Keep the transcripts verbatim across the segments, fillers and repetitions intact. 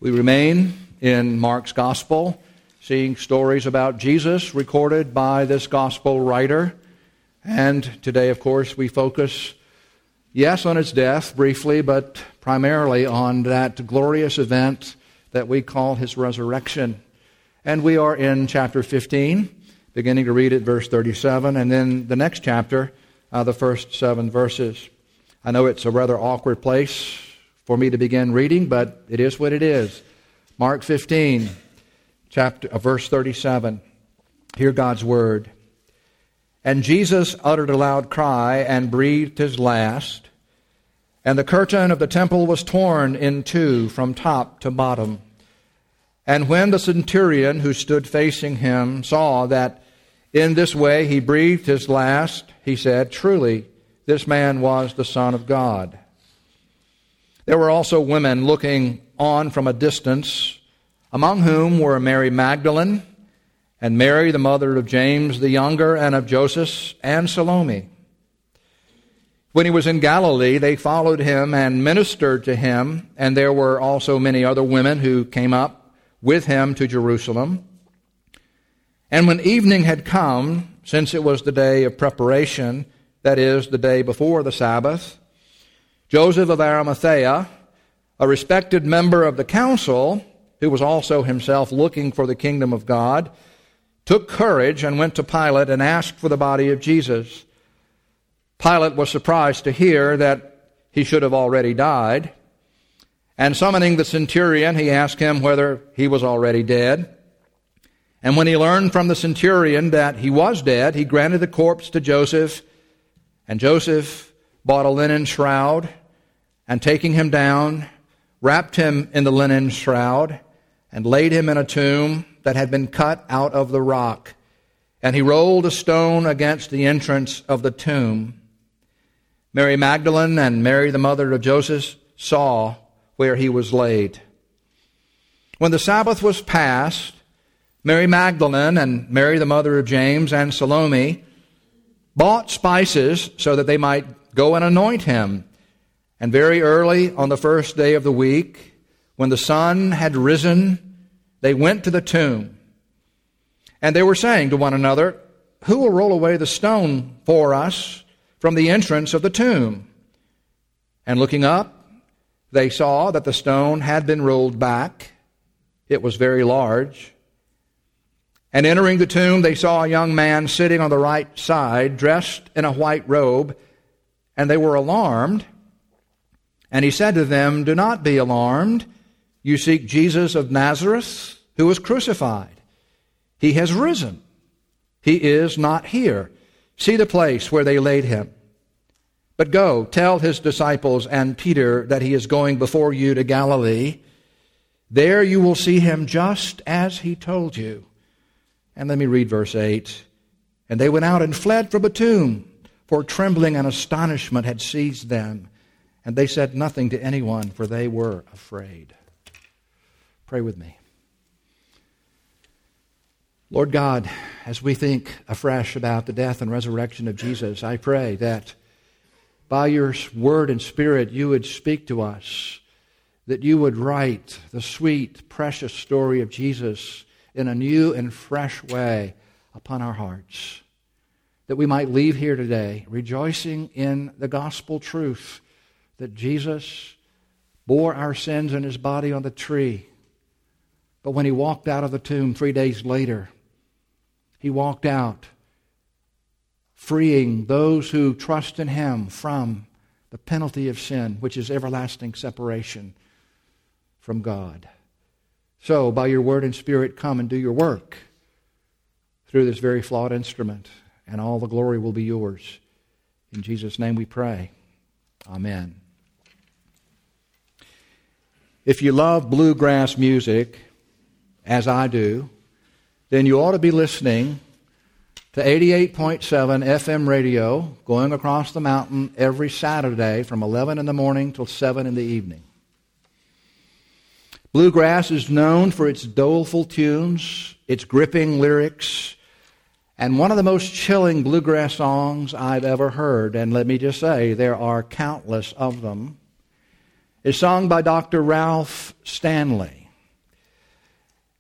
We remain in Mark's Gospel, seeing stories about Jesus recorded by this Gospel writer. And today, of course, we focus, yes, on his death briefly, but primarily on that glorious event that we call his resurrection. And we are in chapter fifteen, beginning to read at verse thirty-seven, and then the next chapter, uh, the first seven verses. I know it's a rather awkward place for me to begin reading, but it is what it is. Mark fifteen, chapter, uh, verse thirty-seven. Hear God's word. And Jesus uttered a loud cry and breathed his last, and the curtain of the temple was torn in two from top to bottom. And when the centurion who stood facing him saw that in this way he breathed his last, he said, "Truly, this man was the Son of God." There were also women looking on from a distance, among whom were Mary Magdalene, and Mary, the mother of James the younger, and of Joseph, and Salome. When he was in Galilee, they followed him and ministered to him, and there were also many other women who came up with him to Jerusalem. And when evening had come, since it was the day of preparation, that is, the day before the Sabbath, Joseph of Arimathea, a respected member of the council, who was also himself looking for the kingdom of God, took courage and went to Pilate and asked for the body of Jesus. Pilate was surprised to hear that he should have already died, and summoning the centurion, he asked him whether he was already dead. And when he learned from the centurion that he was dead, he granted the corpse to Joseph, and Joseph bought a linen shroud, and taking him down, wrapped him in the linen shroud, and laid him in a tomb that had been cut out of the rock. And he rolled a stone against the entrance of the tomb. Mary Magdalene and Mary, the mother of Joseph, saw where he was laid. When the Sabbath was past, Mary Magdalene and Mary, the mother of James, and Salome bought spices so that they might go and anoint him. And very early on the first day of the week, when the sun had risen, they went to the tomb. And they were saying to one another, "Who will roll away the stone for us from the entrance of the tomb?" And looking up, they saw that the stone had been rolled back. It was very large. And entering the tomb, they saw a young man sitting on the right side, dressed in a white robe, and they were alarmed. And he said to them, "Do not be alarmed. You seek Jesus of Nazareth, who was crucified. He has risen. He is not here. See the place where they laid him. But go, tell his disciples and Peter that he is going before you to Galilee. There you will see him just as he told you." And let me read verse eight. And they went out and fled from the tomb, for trembling and astonishment had seized them. And they said nothing to anyone, for they were afraid. Pray with me. Lord God, as we think afresh about the death and resurrection of Jesus, I pray that by your word and spirit you would speak to us, that you would write the sweet, precious story of Jesus in a new and fresh way upon our hearts, that we might leave here today rejoicing in the gospel truth that Jesus bore our sins in his body on the tree. But when he walked out of the tomb three days later, he walked out freeing those who trust in him from the penalty of sin, which is everlasting separation from God. So, by your word and spirit, come and do your work through this very flawed instrument, and all the glory will be yours. In Jesus' name we pray. Amen. If you love bluegrass music, as I do, then you ought to be listening to eighty-eight point seven F M radio going across the mountain every Saturday from eleven in the morning till seven in the evening. Bluegrass is known for its doleful tunes, its gripping lyrics, and one of the most chilling bluegrass songs I've ever heard, and let me just say, there are countless of them, is sung by Doctor Ralph Stanley.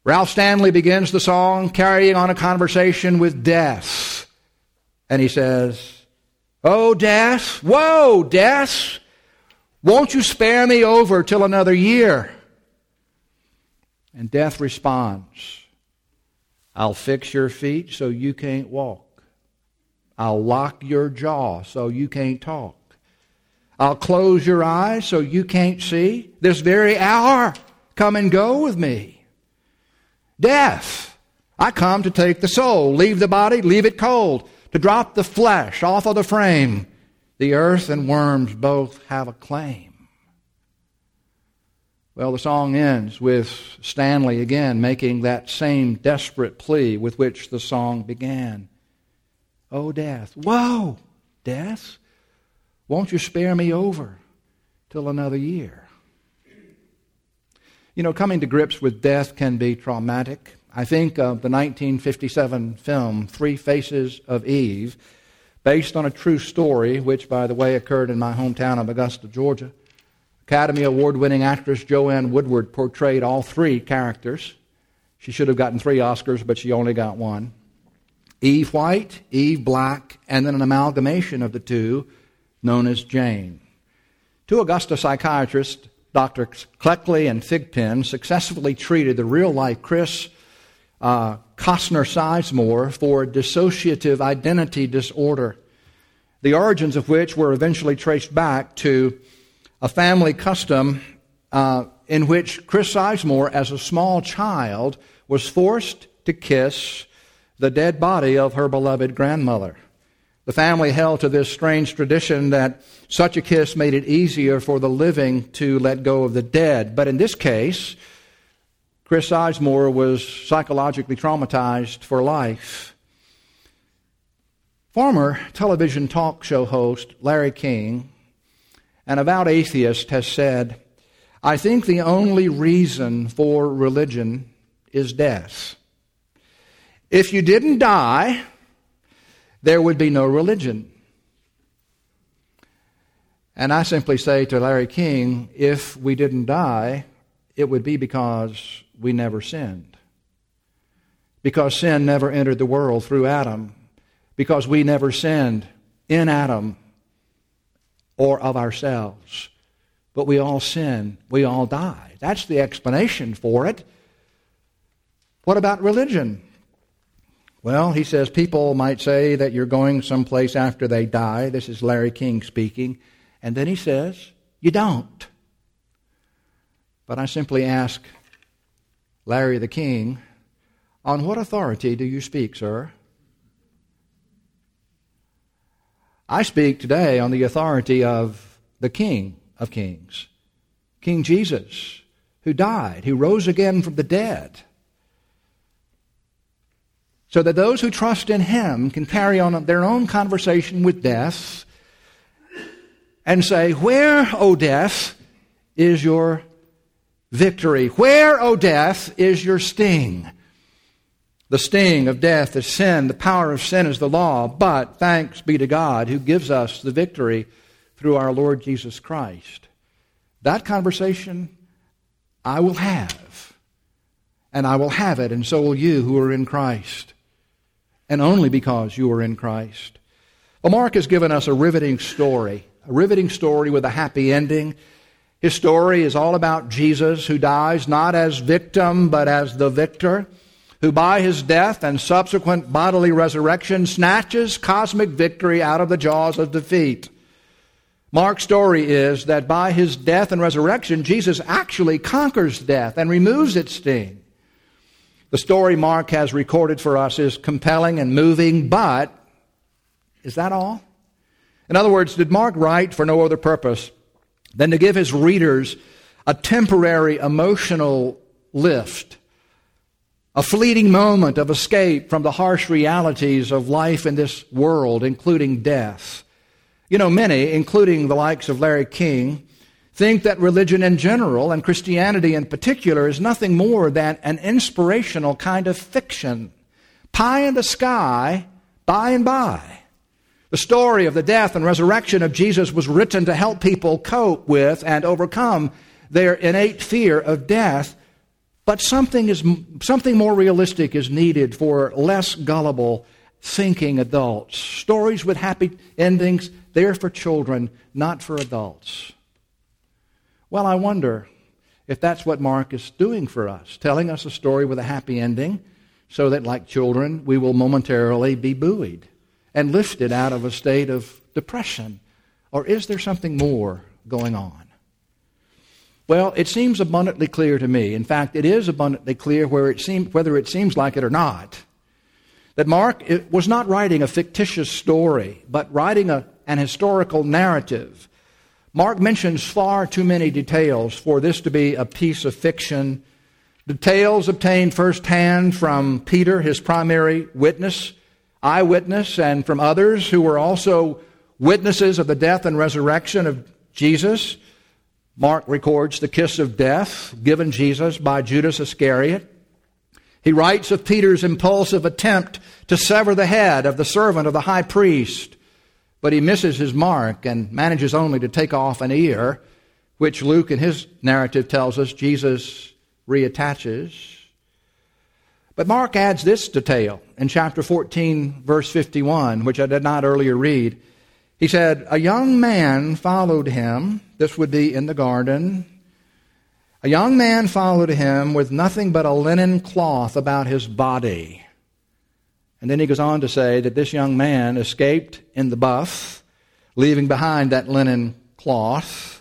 Ralph Stanley begins the song carrying on a conversation with death. And he says, "Oh, death, whoa, death, won't you spare me over till another year?" And death responds, "I'll fix your feet so you can't walk. I'll lock your jaw so you can't talk. I'll close your eyes so you can't see. This very hour, come and go with me. Death, I come to take the soul, leave the body, leave it cold, to drop the flesh off of the frame. The earth and worms both have a claim." Well, the song ends with Stanley again making that same desperate plea with which the song began. "Oh, death, whoa, death, won't you spare me over till another year?" You know, coming to grips with death can be traumatic. I think of the nineteen fifty-seven film Three Faces of Eve, based on a true story, which, by the way, occurred in my hometown of Augusta, Georgia. Academy Award-winning actress Joanne Woodward portrayed all three characters. She should have gotten three Oscars, but she only got one. Eve White, Eve Black, and then an amalgamation of the two known as Jane. Two Augusta psychiatrists, Doctor Cleckley and Thigpen, successfully treated the real-life Chris uh, Costner Sizemore for dissociative identity disorder, the origins of which were eventually traced back to a family custom uh, in which Chris Sizemore, as a small child, was forced to kiss the dead body of her beloved grandmother. The family held to this strange tradition that such a kiss made it easier for the living to let go of the dead. But in this case, Chris Sizemore was psychologically traumatized for life. Former television talk show host Larry King, an avowed atheist, has said, "I think the only reason for religion is death. If you didn't die, there would be no religion." And I simply say to Larry King, if we didn't die, it would be because we never sinned. Because sin never entered the world through Adam. Because we never sinned in Adam or of ourselves. But we all sin. We all die. That's the explanation for it. What about religion? Well, he says people might say that you're going someplace after they die. This is Larry King speaking. And then he says, you don't. But I simply ask Larry the King, on what authority do you speak, sir? I speak today on the authority of the King of Kings, King Jesus, who died, who rose again from the dead, so that those who trust in Him can carry on their own conversation with death and say, where, O death, is your victory? Where, O death, is your sting? The sting of death is sin. The power of sin is the law. But thanks be to God who gives us the victory through our Lord Jesus Christ. That conversation I will have. And I will have it, and so will you who are in Christ. And only because you are in Christ. Well, Mark has given us a riveting story. A riveting story with a happy ending. His story is all about Jesus, who dies not as victim but as the victor, who by His death and subsequent bodily resurrection snatches cosmic victory out of the jaws of defeat. Mark's story is that by His death and resurrection, Jesus actually conquers death and removes its sting. The story Mark has recorded for us is compelling and moving, but is that all? In other words, did Mark write for no other purpose than to give his readers a temporary emotional lift, a fleeting moment of escape from the harsh realities of life in this world, including death? You know, many, including the likes of Larry King, think that religion in general, and Christianity in particular, is nothing more than an inspirational kind of fiction. Pie in the sky, by and by. The story of the death and resurrection of Jesus was written to help people cope with and overcome their innate fear of death. But something is something more realistic is needed for less gullible thinking adults. Stories with happy endings, they're for children, not for adults. Well, I wonder if that's what Mark is doing for us, telling us a story with a happy ending so that, like children, we will momentarily be buoyed and lifted out of a state of depression. Or is there something more going on? Well, it seems abundantly clear to me. In fact, it is abundantly clear where it seem, whether it seems like it or not, that Mark was not writing a fictitious story, but writing a, an historical narrative. Mark mentions far too many details for this to be a piece of fiction. Details obtained firsthand from Peter, his primary witness, eyewitness, and from others who were also witnesses of the death and resurrection of Jesus. Mark records the kiss of death given Jesus by Judas Iscariot. He writes of Peter's impulsive attempt to sever the head of the servant of the high priest, but he misses his mark and manages only to take off an ear, which Luke in his narrative tells us Jesus reattaches. But Mark adds this detail in chapter fourteen, verse fifty-one, which I did not earlier read. He said, a young man followed him. This would be in the garden. A young man followed him with nothing but a linen cloth about his body. And then he goes on to say that this young man escaped in the buff, leaving behind that linen cloth.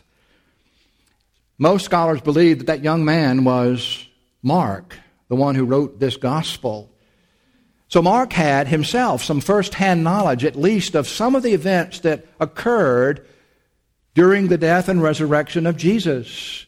Most scholars believe that that young man was Mark, the one who wrote this gospel. So Mark had himself some first-hand knowledge, at least, of some of the events that occurred during the death and resurrection of Jesus.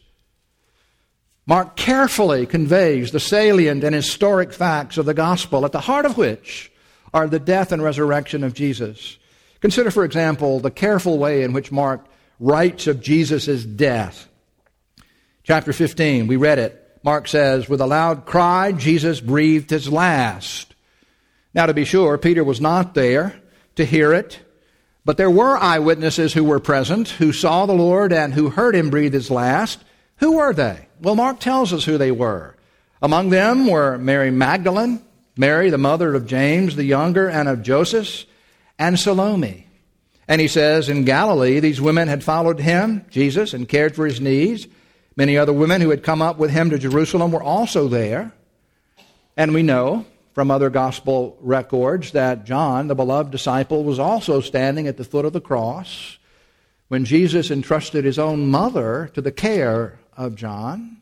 Mark carefully conveys the salient and historic facts of the gospel, at the heart of which are the death and resurrection of Jesus. Consider, for example, the careful way in which Mark writes of Jesus' death. Chapter fifteen, we read it. Mark says, with a loud cry, Jesus breathed his last. Now, to be sure, Peter was not there to hear it, but there were eyewitnesses who were present, who saw the Lord and who heard him breathe his last. Who were they? Well, Mark tells us who they were. Among them were Mary Magdalene, Mary, the mother of James the younger and of Joseph, and Salome. And he says, in Galilee, these women had followed him, Jesus, and cared for his needs. Many other women who had come up with him to Jerusalem were also there. And we know from other gospel records that John, the beloved disciple, was also standing at the foot of the cross when Jesus entrusted his own mother to the care of John.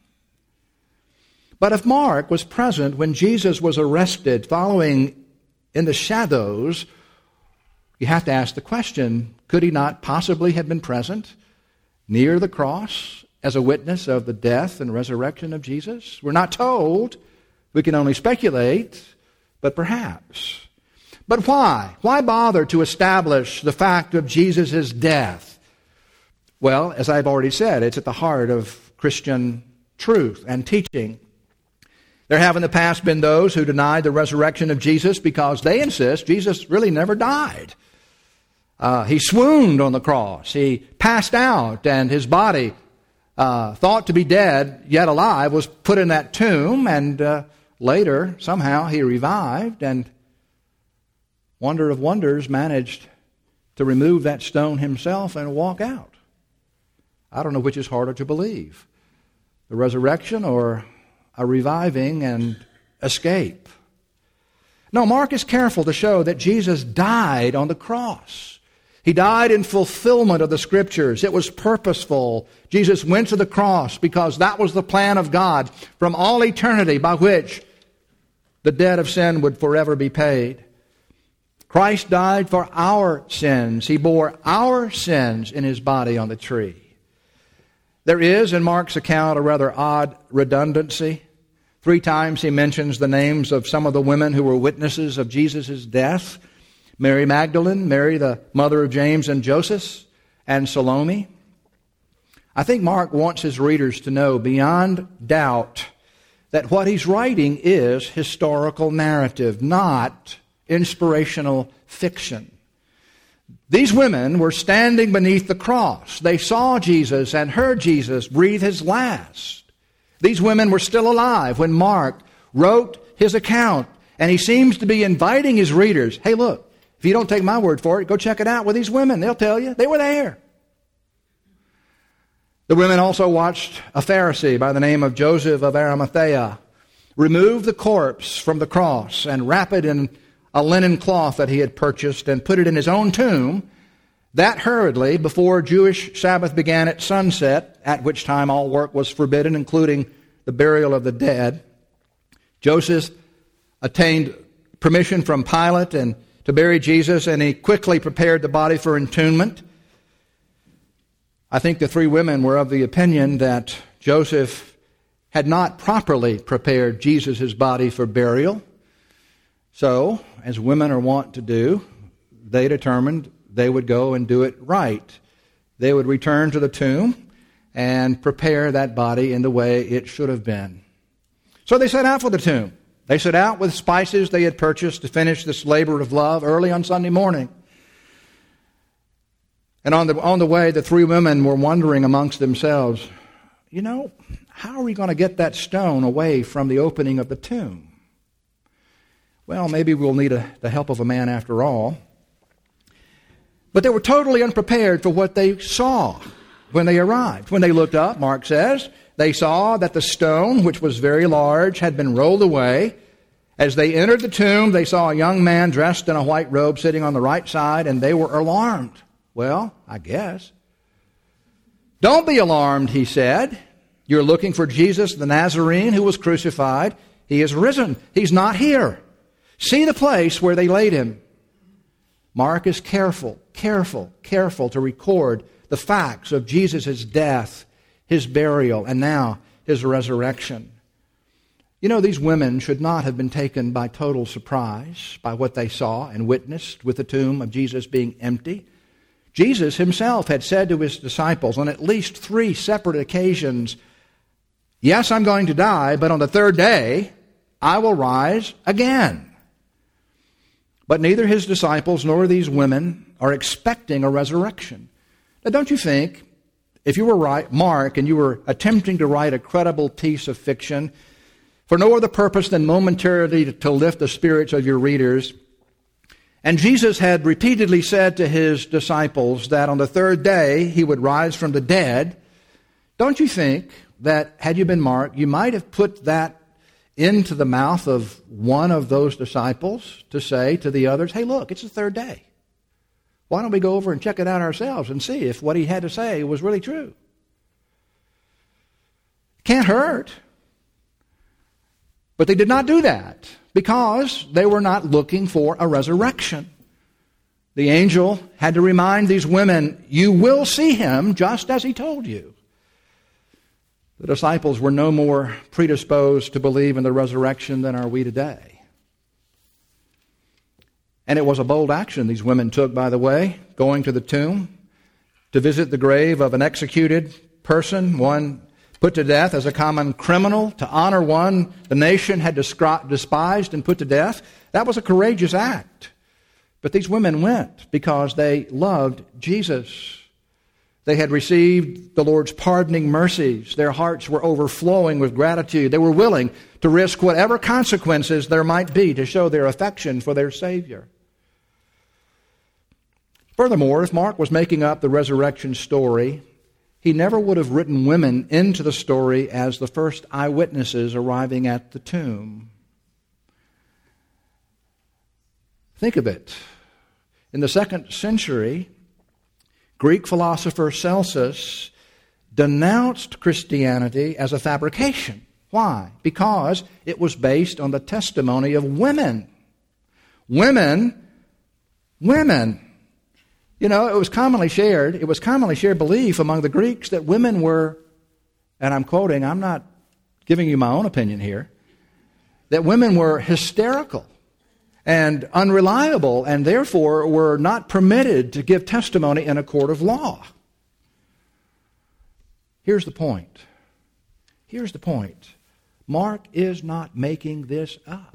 But if Mark was present when Jesus was arrested, following in the shadows, you have to ask the question, could he not possibly have been present near the cross as a witness of the death and resurrection of Jesus? We're not told. We can only speculate. But perhaps. But why? Why bother to establish the fact of Jesus' death? Well, as I've already said, it's at the heart of Christian truth and teaching. There have in the past been those who denied the resurrection of Jesus because they insist Jesus really never died. Uh, he swooned on the cross. He passed out, and his body, uh, thought to be dead, yet alive, was put in that tomb, and uh, later, somehow, he revived and, wonder of wonders, managed to remove that stone himself and walk out. I don't know which is harder to believe, the resurrection or a reviving and escape. No, Mark is careful to show that Jesus died on the cross. He died in fulfillment of the Scriptures. It was purposeful. Jesus went to the cross because that was the plan of God from all eternity by which the debt of sin would forever be paid. Christ died for our sins. He bore our sins in His body on the tree. There is, in Mark's account, a rather odd redundancy. Three times he mentions the names of some of the women who were witnesses of Jesus' death. Mary Magdalene, Mary the mother of James and Joseph, and Salome. I think Mark wants his readers to know beyond doubt that what he's writing is historical narrative, not inspirational fiction. These women were standing beneath the cross. They saw Jesus and heard Jesus breathe His last. These women were still alive when Mark wrote his account, and he seems to be inviting his readers, hey, look, if you don't take my word for it, go check it out with these women. They'll tell you. They were there. The women also watched a Pharisee by the name of Joseph of Arimathea remove the corpse from the cross and wrap it in a linen cloth that he had purchased and put it in his own tomb, that hurriedly before Jewish Sabbath began at sunset, at which time all work was forbidden, including the burial of the dead. Joseph attained permission from Pilate and to bury Jesus, and he quickly prepared the body for entombment. I think the three women were of the opinion that Joseph had not properly prepared Jesus' body for burial. So, as women are wont to do, they determined they would go and do it right. They would return to the tomb and prepare that body in the way it should have been. So they set out for the tomb. They set out with spices they had purchased to finish this labor of love early on Sunday morning. And on the, on the way, the three women were wondering amongst themselves, you know, how are we going to get that stone away from the opening of the tomb? Well, maybe we'll need a, the help of a man after all. But they were totally unprepared for what they saw when they arrived. When they looked up, Mark says, they saw that the stone, which was very large, had been rolled away. As they entered the tomb, they saw a young man dressed in a white robe sitting on the right side, and they were alarmed. Well, I guess. Don't be alarmed, he said. You're looking for Jesus the Nazarene who was crucified. He is risen. He's not here. See the place where they laid him. Mark is careful, careful, careful to record the facts of Jesus' death, his burial, and now his resurrection. You know, these women should not have been taken by total surprise by what they saw and witnessed with the tomb of Jesus being empty. Jesus himself had said to his disciples on at least three separate occasions, yes, I'm going to die, but on the third day I will rise again. But neither his disciples nor these women are expecting a resurrection. Now, don't you think, if you were right, Mark, and you were attempting to write a credible piece of fiction for no other purpose than momentarily to lift the spirits of your readers, and Jesus had repeatedly said to his disciples that on the third day he would rise from the dead, don't you think that, had you been Mark, you might have put that into the mouth of one of those disciples to say to the others, hey, look, it's the third day. Why don't we go over and check it out ourselves and see if what he had to say was really true? Can't hurt. But they did not do that because they were not looking for a resurrection. The angel had to remind these women, you will see him just as he told you. The disciples were no more predisposed to believe in the resurrection than are we today. And it was a bold action these women took, by the way, going to the tomb to visit the grave of an executed person, one put to death as a common criminal, to honor one the nation had despised and put to death. That was a courageous act. But these women went because they loved Jesus. They had received the Lord's pardoning mercies. Their hearts were overflowing with gratitude. They were willing to risk whatever consequences there might be to show their affection for their Savior. Furthermore, if Mark was making up the resurrection story, he never would have written women into the story as the first eyewitnesses arriving at the tomb. Think of it. In the second century, Greek philosopher Celsus denounced Christianity as a fabrication. Why? Because it was based on the testimony of women. Women, women. You know, it was commonly shared, it was commonly shared belief among the Greeks that women were, and I'm quoting, I'm not giving you my own opinion here, that women were hysterical and unreliable and therefore were not permitted to give testimony in a court of law. Here's the point. Here's the point. Mark is not making this up.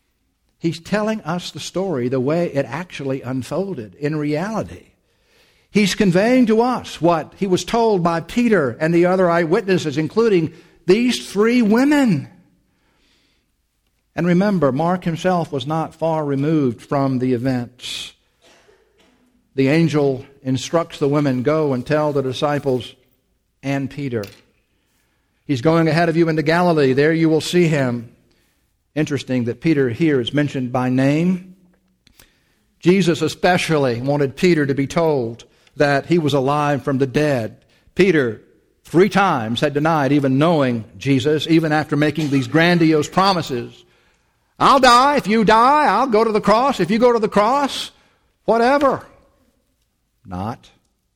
He's telling us the story the way it actually unfolded in reality. He's conveying to us what he was told by Peter and the other eyewitnesses, including these three women. And remember, Mark himself was not far removed from the events. The angel instructs the women, go and tell the disciples and Peter. He's going ahead of you into Galilee. There you will see him. Interesting that Peter here is mentioned by name. Jesus especially wanted Peter to be told that he was alive from the dead. Peter three times had denied even knowing Jesus, even after making these grandiose promises. I'll die. If you die, I'll go to the cross. If you go to the cross, whatever. Not.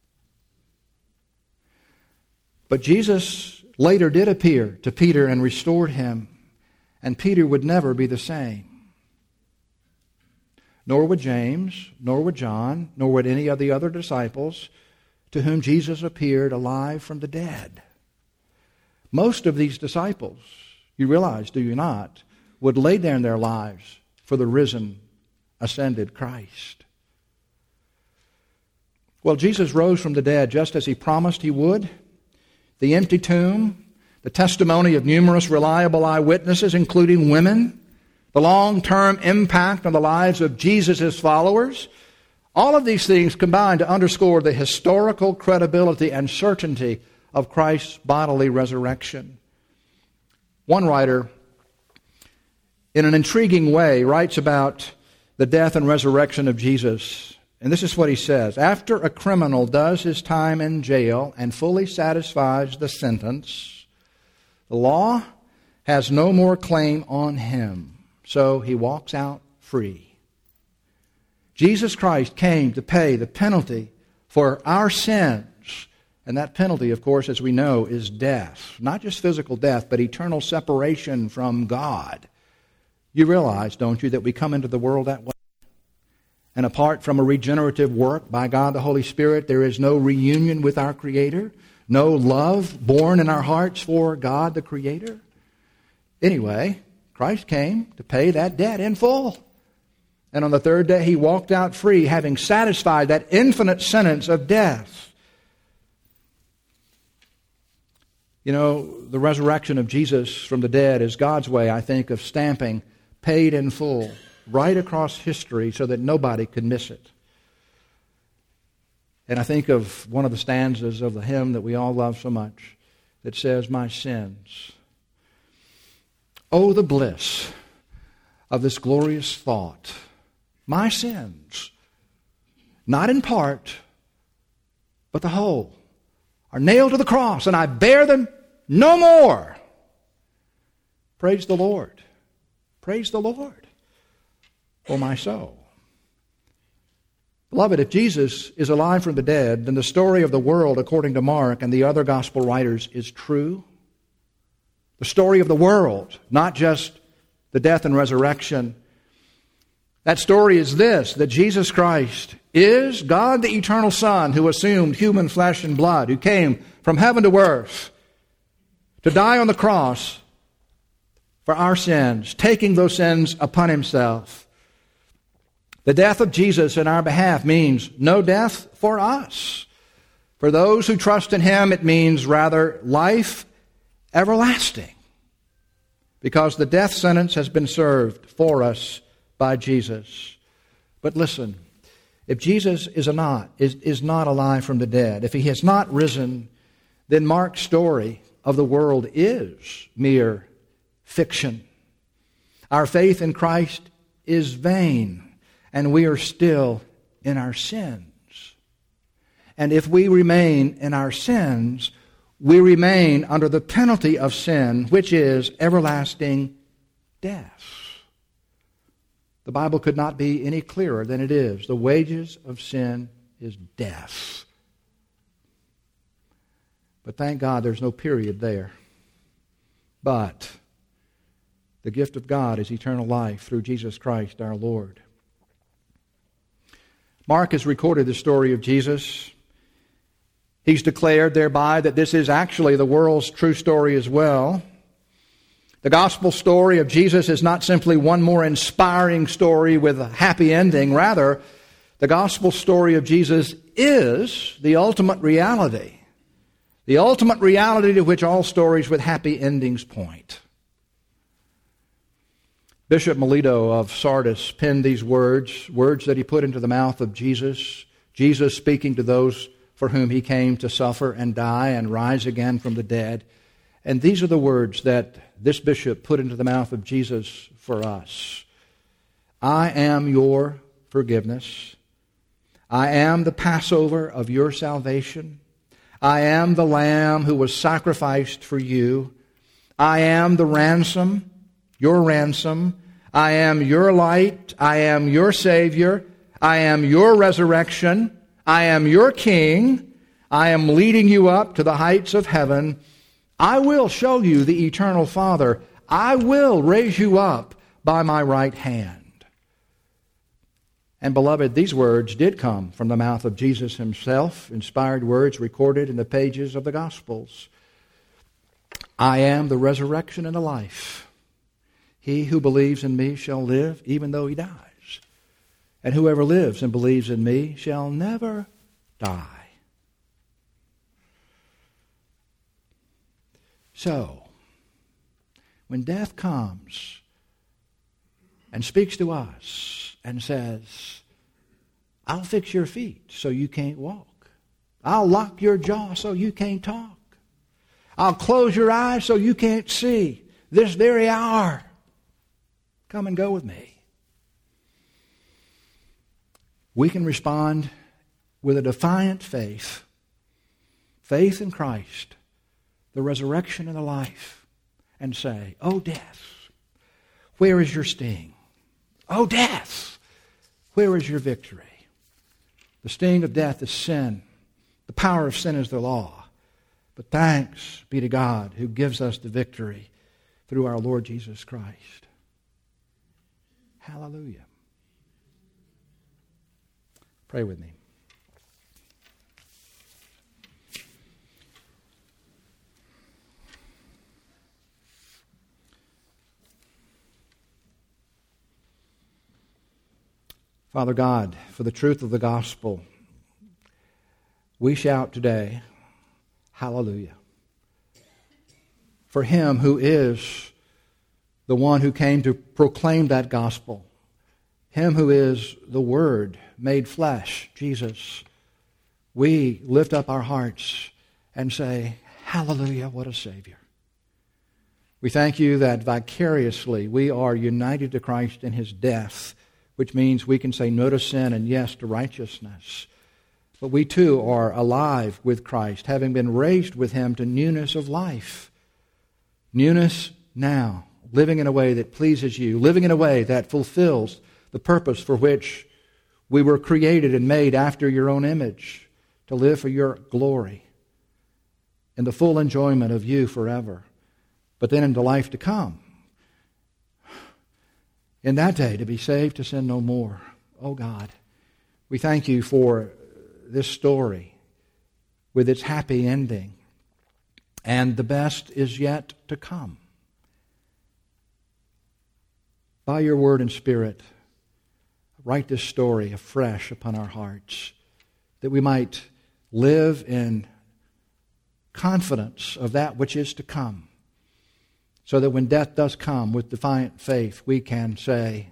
But Jesus later did appear to Peter and restored him. And Peter would never be the same. Nor would James, nor would John, nor would any of the other disciples to whom Jesus appeared alive from the dead. Most of these disciples, you realize, do you not, would lay down their lives for the risen, ascended Christ. Well, Jesus rose from the dead just as he promised he would. The empty tomb, the testimony of numerous reliable eyewitnesses, including women, the long-term impact on the lives of Jesus' followers, all of these things combine to underscore the historical credibility and certainty of Christ's bodily resurrection. One writer, in an intriguing way, writes about the death and resurrection of Jesus. And this is what he says. After a criminal does his time in jail and fully satisfies the sentence, the law has no more claim on him. So he walks out free. Jesus Christ came to pay the penalty for our sins. And that penalty, of course, as we know, is death. Not just physical death, but eternal separation from God. You realize, don't you, that we come into the world that way? And apart from a regenerative work by God the Holy Spirit, there is no reunion with our Creator, no love born in our hearts for God the Creator. Anyway, Christ came to pay that debt in full. And on the third day, he walked out free, having satisfied that infinite sentence of death. You know, the resurrection of Jesus from the dead is God's way, I think, of stamping paid in full right across history so that nobody could miss it. And I think of one of the stanzas of the hymn that we all love so much that says, my sins. Oh, the bliss of this glorious thought. My sins, not in part, but the whole, are nailed to the cross, and I bear them no more. Praise the Lord. Praise the Lord, O my soul. Beloved, if Jesus is alive from the dead, then the story of the world, according to Mark and the other gospel writers, is true. The story of the world, not just the death and resurrection. That story is this, that Jesus Christ is God the eternal Son who assumed human flesh and blood, who came from heaven to earth to die on the cross for our sins, taking those sins upon himself. The death of Jesus in our behalf means no death for us. For those who trust in him, it means rather life everlasting, because the death sentence has been served for us by Jesus. But listen, if Jesus is not, is, is not alive from the dead, if he has not risen, then Mark's story of the world is mere fiction. Our faith in Christ is vain, and we are still in our sins. And if we remain in our sins, we remain under the penalty of sin, which is everlasting death. The Bible could not be any clearer than it is. The wages of sin is death. But thank God there's no period there. But the gift of God is eternal life through Jesus Christ our Lord. Mark has recorded the story of Jesus. He's declared thereby that this is actually the world's true story as well. The gospel story of Jesus is not simply one more inspiring story with a happy ending. Rather, The gospel story of Jesus is the ultimate reality. The ultimate reality to which all stories with happy endings point. Bishop Melito of Sardis penned these words, words that he put into the mouth of Jesus, Jesus speaking to those for whom he came to suffer and die and rise again from the dead. And these are the words that this bishop put into the mouth of Jesus for us. I am your forgiveness. I am the Passover of your salvation. I am the Lamb who was sacrificed for you. I am the ransom, your ransom. I am your light. I am your Savior. I am your resurrection. I am your King. I am leading you up to the heights of heaven. I will show you the eternal Father. I will raise you up by my right hand. And beloved, these words did come from the mouth of Jesus himself, inspired words recorded in the pages of the Gospels. I am the resurrection and the life. He who believes in me shall live even though he dies. And whoever lives and believes in me shall never die. So, when death comes and speaks to us and says, I'll fix your feet so you can't walk. I'll lock your jaw so you can't talk. I'll close your eyes so you can't see this very hour. Come and go with me. We can respond with a defiant faith, faith in Christ, the resurrection and the life, and say, oh, death, where is your sting? Oh, death, where is your victory? The sting of death is sin. The power of sin is the law. But thanks be to God who gives us the victory through our Lord Jesus Christ. Hallelujah. Pray with me. Father God, for the truth of the gospel, we shout today, hallelujah. For him who is the one who came to proclaim that gospel, him who is the Word made flesh, Jesus, we lift up our hearts and say, hallelujah, what a Savior. We thank you that vicariously we are united to Christ in his death, which means we can say no to sin and yes to righteousness. But we too are alive with Christ, having been raised with him to newness of life. Newness now, living in a way that pleases you, living in a way that fulfills the purpose for which we were created and made after your own image, to live for your glory, in the full enjoyment of you forever, but then in the life to come. In that day, to be saved, to sin no more. Oh God, we thank you for this story with its happy ending. And the best is yet to come. By your word and spirit, write this story afresh upon our hearts, that we might live in confidence of that which is to come, so that when death does come with defiant faith, we can say,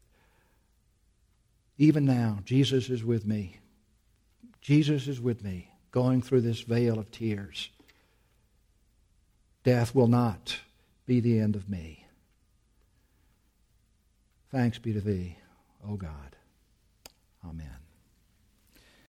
even now, Jesus is with me. Jesus is with me, going through this vale of tears. Death will not be the end of me. Thanks be to thee, O God. Amen.